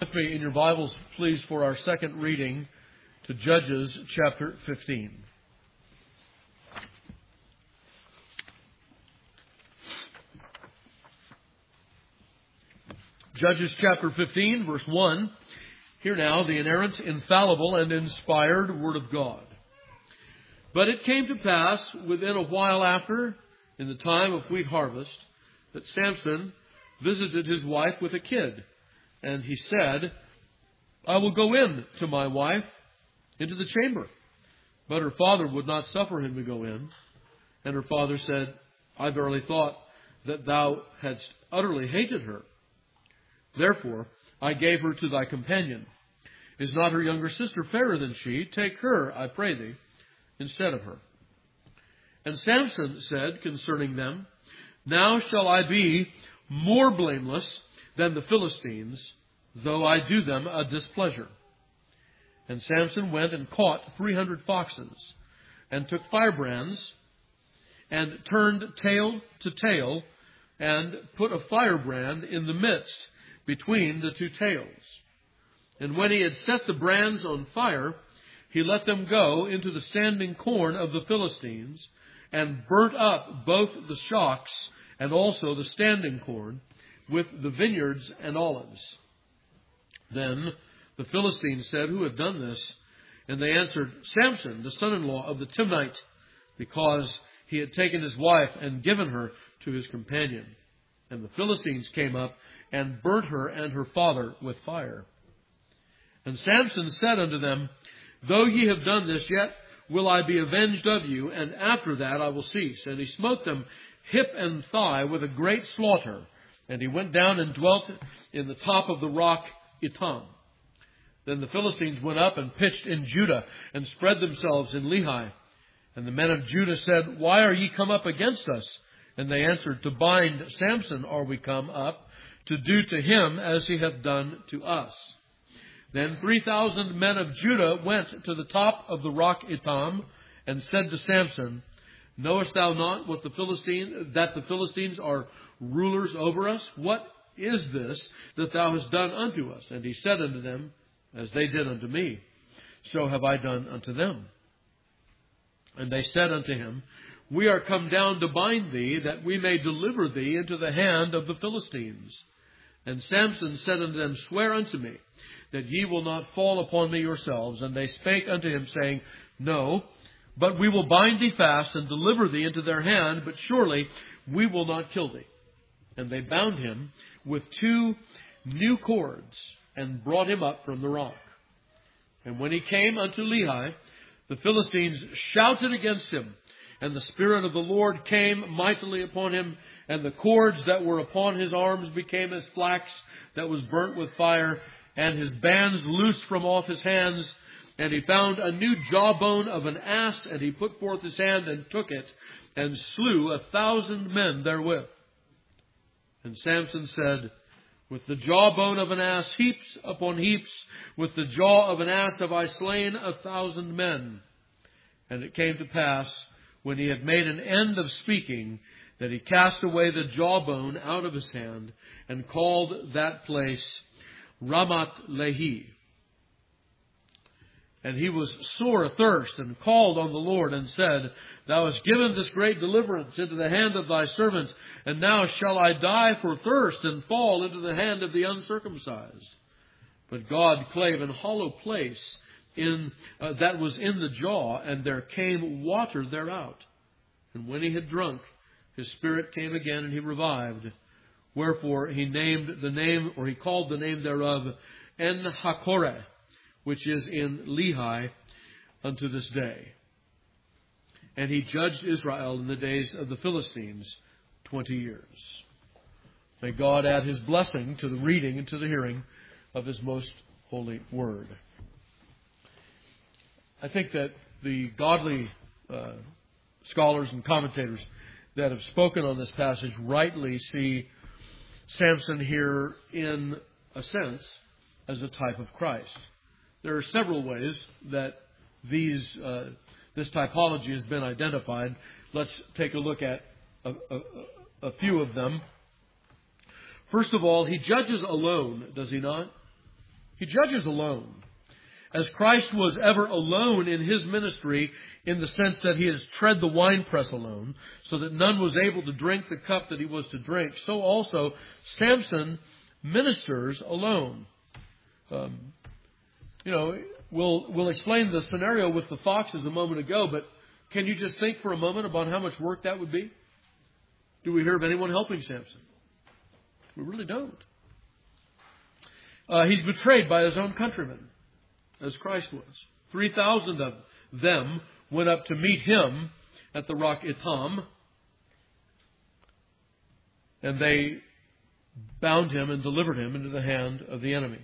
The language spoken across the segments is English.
With me in your Bibles, please, for our second reading to Judges chapter 15. Judges chapter 15, verse 1. Hear now the inerrant, infallible, and inspired Word of God. But it came to pass within a while after, in the time of wheat harvest, that Samson visited his wife with a kid. And he said, I will go in to my wife into the chamber. But her father would not suffer him to go in. And her father said, I verily thought that thou hadst utterly hated her. Therefore I gave her to thy companion. Is not her younger sister fairer than she? Take her, I pray thee, instead of her. And Samson said concerning them, Now shall I be more blameless than the Philistines, though I do them a displeasure. And Samson went and caught 300 foxes, and took firebrands, and turned tail to tail, and put a firebrand in the midst between the two tails. And when he had set the brands on fire, he let them go into the standing corn of the Philistines, and burnt up both the shocks and also the standing corn, with the vineyards and olives. Then the Philistines said, Who had done this? And they answered, Samson, the son-in-law of the Timnite, because he had taken his wife and given her to his companion. And the Philistines came up and burnt her and her father with fire. And Samson said unto them, Though ye have done this, yet will I be avenged of you, and after that I will cease. And he smote them hip and thigh with a great slaughter. And he went down and dwelt in the top of the rock Etam. Then the Philistines went up and pitched in Judah, and spread themselves in Lehi. And the men of Judah said, Why are ye come up against us? And they answered, To bind Samson are we come up, to do to him as he hath done to us. Then 3,000 men of Judah went to the top of the rock Etam, and said to Samson, Knowest thou not that the Philistines are rulers over us? What is this that thou hast done unto us? And he said unto them, As they did unto me, so have I done unto them. And they said unto him, We are come down to bind thee, that we may deliver thee into the hand of the Philistines. And Samson said unto them, Swear unto me, that ye will not fall upon me yourselves. And they spake unto him, saying, No, but we will bind thee fast, and deliver thee into their hand, but surely we will not kill thee. And they bound him with 2 new cords, and brought him up from the rock. And when he came unto Lehi, the Philistines shouted against him, and the Spirit of the Lord came mightily upon him, and the cords that were upon his arms became as flax that was burnt with fire, and his bands loosed from off his hands. And he found a new jawbone of an ass, and he put forth his hand and took it, and slew 1,000 men therewith. And Samson said, With the jawbone of an ass, heaps upon heaps, with the jaw of an ass have I slain 1,000 men. And it came to pass, when he had made an end of speaking, that he cast away the jawbone out of his hand, and called that place Ramath Lehi. And he was sore athirst, and called on the Lord, and said, Thou hast given this great deliverance into the hand of thy servant, and now shall I die for thirst, and fall into the hand of the uncircumcised. But God clave an hollow place that was in the jaw, and there came water thereout. And when he had drunk, his spirit came again, and he revived. Wherefore he called the name thereof En-hakkore, which is in Lehi unto this day. And he judged Israel in the days of the Philistines 20 years. May God add his blessing to the reading and to the hearing of his most holy word. I think that the godly scholars and commentators that have spoken on this passage rightly see Samson here in a sense as a type of Christ. There are several ways that this typology has been identified. Let's take a look at a few of them. First of all, he judges alone, does he not? He judges alone. As Christ was ever alone in His ministry, in the sense that He has tread the winepress alone, so that none was able to drink the cup that he was to drink, so also Samson ministers alone. We'll explain the scenario with the foxes a moment ago, but can you just think for a moment about how much work that would be? Do we hear of anyone helping Samson? We really don't. He's betrayed by his own countrymen, as Christ was. 3,000 of them went up to meet him at the rock Etam, and they bound him and delivered him into the hand of the enemy.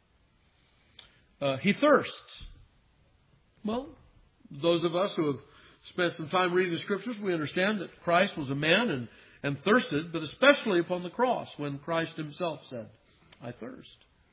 He thirsts. Well, those of us who have spent some time reading the Scriptures, we understand that Christ was a man and thirsted, but especially upon the cross when Christ Himself said, I thirst.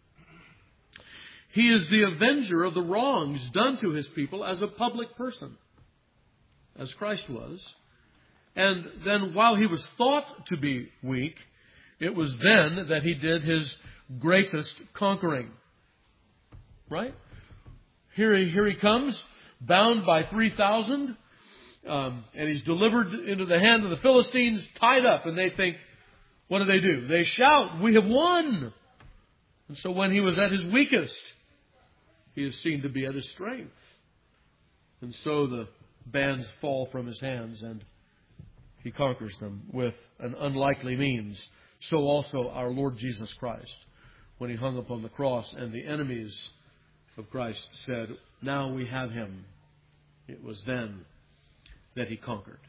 He is the avenger of the wrongs done to His people as a public person, as Christ was. And then while He was thought to be weak, it was then that He did His greatest conquering. Right? Here he comes, bound by 3,000, and He's delivered into the hand of the Philistines, tied up, and they think, what do? They shout, we have won! And so when He was at His weakest, He is seen to be at His strength. And so the bands fall from His hands and He conquers them with an unlikely means. So also our Lord Jesus Christ, when He hung upon the cross and the enemies of Christ said, now we have Him. It was then that He conquered.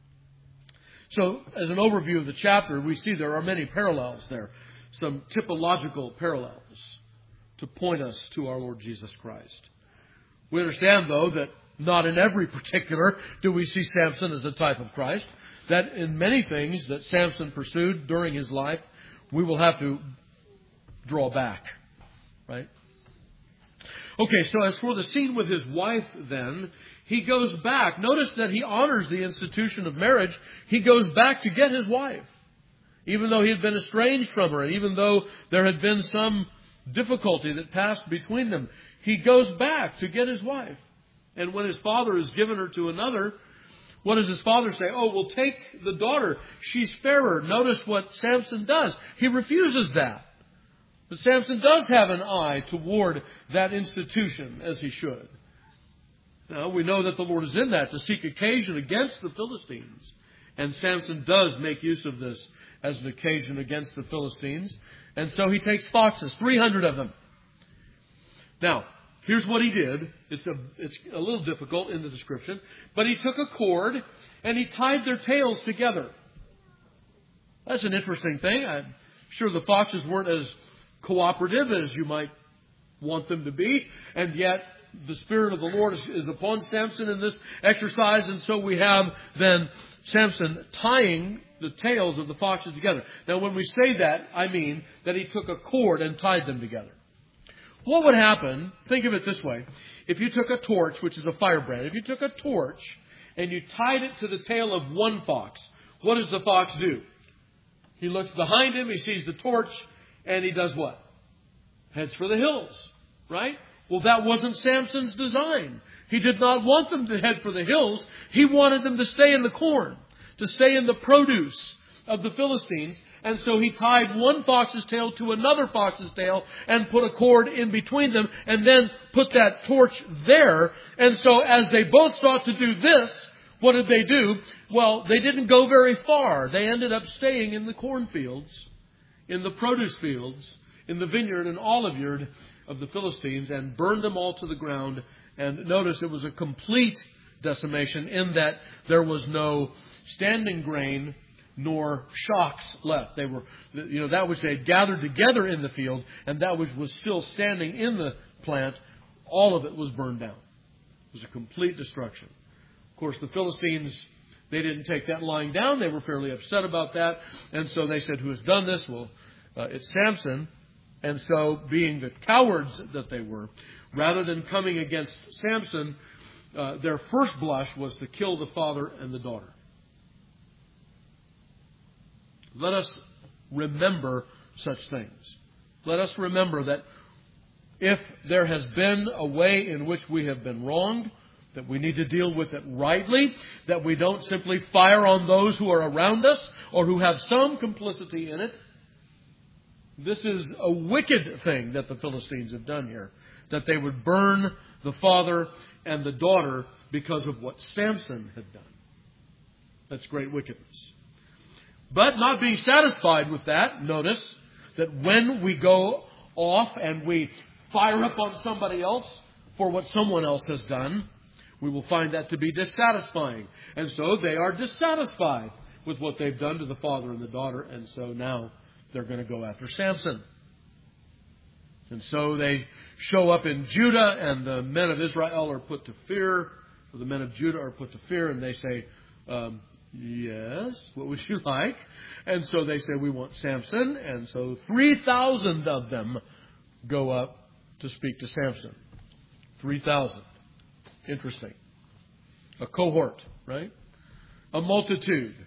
So as an overview of the chapter, we see there are many parallels there. Some typological parallels to point us to our Lord Jesus Christ. We understand, though, that not in every particular do we see Samson as a type of Christ. That in many things that Samson pursued during his life, we will have to draw back. Right? Okay, so as for the scene with his wife then, he goes back. Notice that he honors the institution of marriage. He goes back to get his wife. Even though he had been estranged from her, and even though there had been some difficulty that passed between them, he goes back to get his wife. And when his father has given her to another, what does his father say? Oh, we'll take the daughter. She's fairer. Notice what Samson does. He refuses that. But Samson does have an eye toward that institution, as he should. Now, we know that the Lord is in that to seek occasion against the Philistines. And Samson does make use of this as an occasion against the Philistines. And so he takes foxes, 300 of them. Now, here's what he did. It's a little difficult in the description. But he took a cord and he tied their tails together. That's an interesting thing. I'm sure the foxes weren't as cooperative as you might want them to be. And yet the Spirit of the Lord is upon Samson in this exercise. And so we have then Samson tying the tails of the foxes together. Now, when we say that, I mean that he took a cord and tied them together. What would happen, think of it this way, if you took a torch, which is a firebrand, if you took a torch and you tied it to the tail of one fox, what does the fox do? He looks behind him, he sees the torch, and he does what? Heads for the hills, right? Well, that wasn't Samson's design. He did not want them to head for the hills. He wanted them to stay in the corn, to stay in the produce of the Philistines. And so he tied one fox's tail to another fox's tail and put a cord in between them and then put that torch there. And so as they both sought to do this, what did they do? Well, they didn't go very far. They ended up staying in the cornfields, in the produce fields, in the vineyard and olive yard of the Philistines and burned them all to the ground. And notice it was a complete decimation in that there was no standing grain nor shocks left. They were, that which they had gathered together in the field and that which was still standing in the plant, all of it was burned down. It was a complete destruction. Of course, the Philistines, they didn't take that lying down. They were fairly upset about that. And so they said, who has done this? Well, it's Samson. And so, being the cowards that they were, rather than coming against Samson, their first blush was to kill the father and the daughter. Let us remember such things. Let us remember that If there has been a way in which we have been wronged, that we need to deal with it rightly, that we don't simply fire on those who are around us or who have some complicity in it. This is a wicked thing that the Philistines have done here, that they would burn the father and the daughter because of what Samson had done. That's great wickedness. But not being satisfied with that, notice that when we go off and we fire up on somebody else for what someone else has done, we will find that to be dissatisfying. And so they are dissatisfied with what they've done to the father and the daughter, and so now they're going to go after Samson. And so they show up in Judah, and the men of Israel are put to fear, or the men of Judah are put to fear, and they say, yes, what would you like? And so they say, we want Samson. And so 3,000 of them go up to speak to Samson. 3,000. Interesting. A cohort, right? A multitude.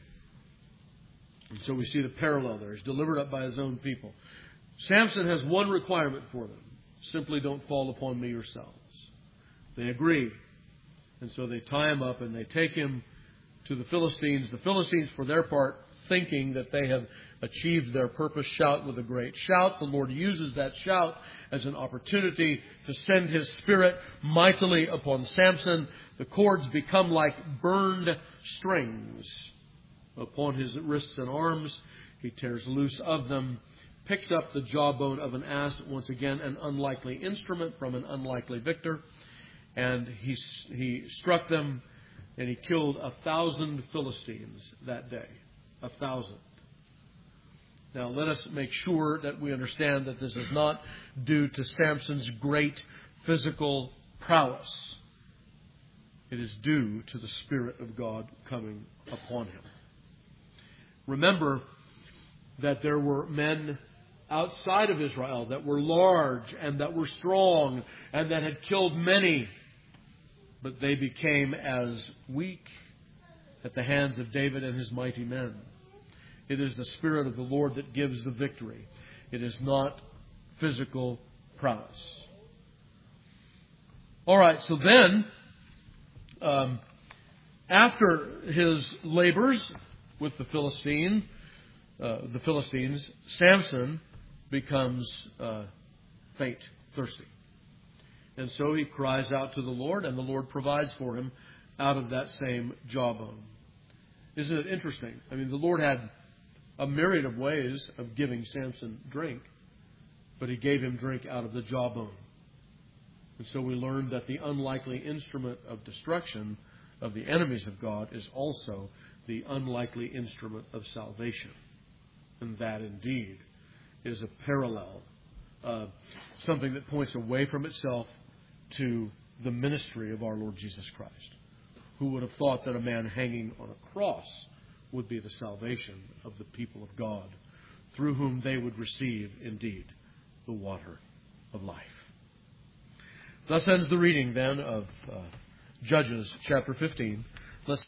And so we see the parallel there. He's delivered up by his own people. Samson has one requirement for them. Simply don't fall upon me yourselves. They agree. And so they tie him up and they take him to the Philistines. The Philistines, for their part, thinking that they have achieved their purpose, shout with a great shout. The Lord uses that shout as an opportunity to send His Spirit mightily upon Samson. The cords become like burned strings upon his wrists and arms. He tears loose of them, picks up the jawbone of an ass, once again an unlikely instrument from an unlikely victor, and he struck them, and he killed 1,000 Philistines that day. 1,000. Now let us make sure that we understand that this is not due to Samson's great physical prowess. It is due to the Spirit of God coming upon him. Remember that there were men outside of Israel that were large and that were strong and that had killed many, but they became as weak at the hands of David and his mighty men. It is the Spirit of the Lord that gives the victory. It is not physical prowess. All right, so then, after his labors with the Philistines, Samson becomes faint, thirsty. And so he cries out to the Lord, and the Lord provides for him out of that same jawbone. Isn't it interesting? I mean, the Lord had a myriad of ways of giving Samson drink, but He gave him drink out of the jawbone. And so we learned that the unlikely instrument of destruction of the enemies of God is also the unlikely instrument of salvation. And that indeed is a parallel, something that points away from itself to the ministry of our Lord Jesus Christ. Who would have thought that a man hanging on a cross would be the salvation of the people of God, through whom they would receive, indeed, the water of life. Thus ends the reading, then, of Judges chapter 15.